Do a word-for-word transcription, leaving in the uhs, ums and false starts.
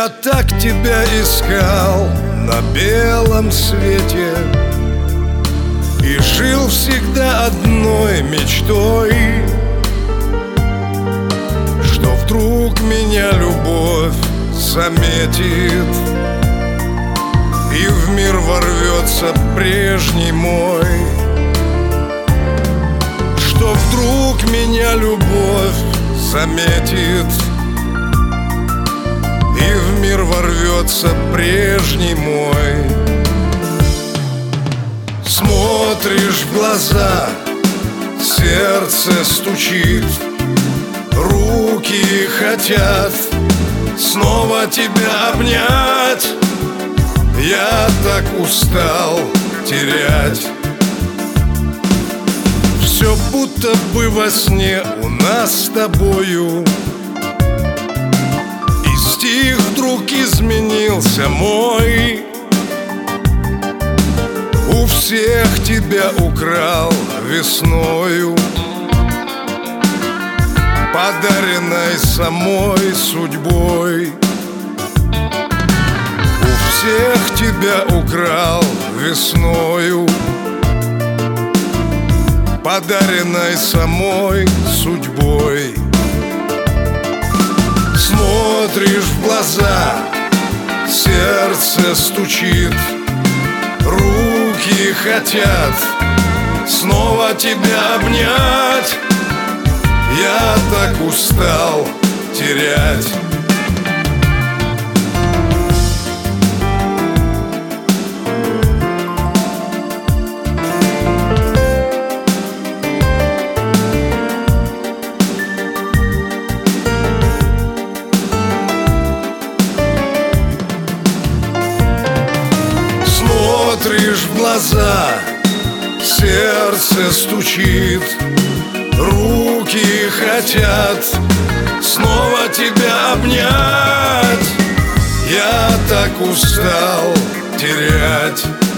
Я так тебя искал на белом свете и жил всегда одной мечтой, что вдруг меня любовь заметит и в мир ворвется прежний мой. Что вдруг меня любовь заметит и в мир ворвется прежний мой. Смотришь в глаза, сердце стучит, руки хотят снова тебя обнять. Я так устал терять. Все будто бы во сне у нас с тобою, и стих вдруг изменился мой. У всех тебя украл весною, подаренной самой судьбой. У всех тебя украл весною, подаренной самой судьбой. Смотришь в глаза, сердце стучит, руки хотят снова тебя обнять. Я так устал терять. Смотришь в глаза, сердце стучит, руки хотят снова тебя обнять. Я так устал терять.